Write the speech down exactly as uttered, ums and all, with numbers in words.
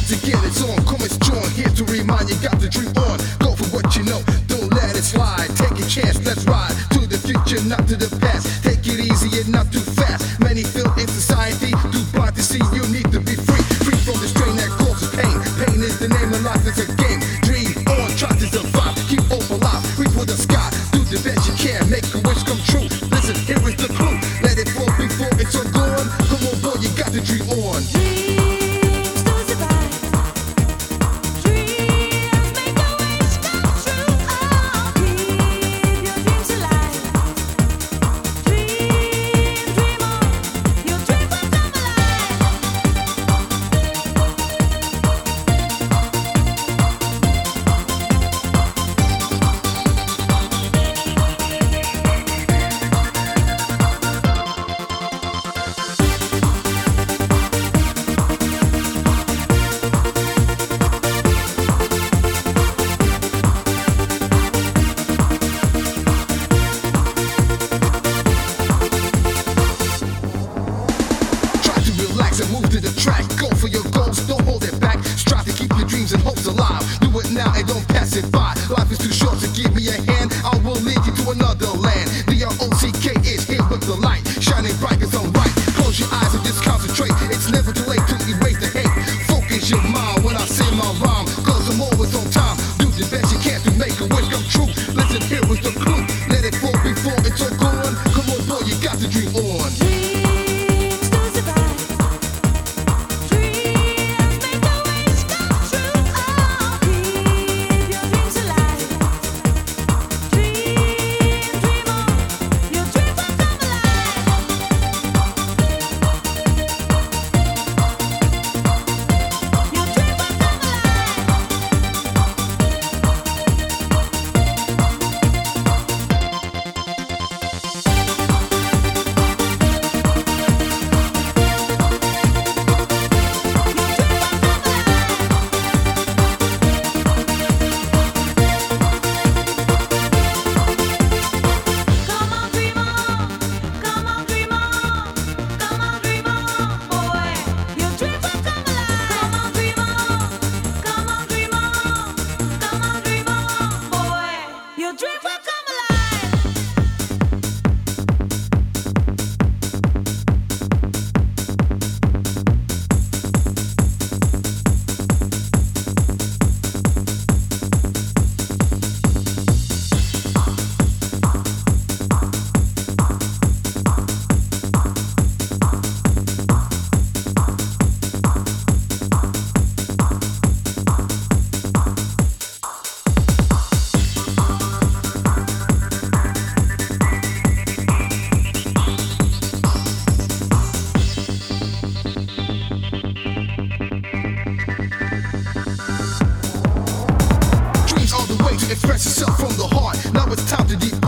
once again it's on, come it's John, here to remind you, got the dream on. Go for what you know, don't let it slide. Take a chance, let's ride to the future, not to the past. Take it easy and not too fast. Many feel in society, too blind to see you need to be free. Free from the strain that causes pain. Pain is the name of life, it's a game. Dream on, try to survive, keep hope alive. Reach for the sky, do the best you can, make a wish come true. Listen, here is the clue, let it fall before it's all gone. Come on boy, you got the dream on. And move to the track, go for your goals, don't hold it back. Strive to keep your dreams and hopes alive. Do it now and don't pass it by. Life is too short to give me a hand. I will lead you to another land. The R O C K is here with the light, shining bright as I'm right. Close your eyes and just concentrate. It's never too late to erase the hate. Focus your mind when I say my rhyme, cause I'm always on time. Do the best you can to make a wish come true. Listen, here is the clue, let it fall before it's all gone. Come on boy, you got the dream on. Express yourself from the heart. Now it's time to deep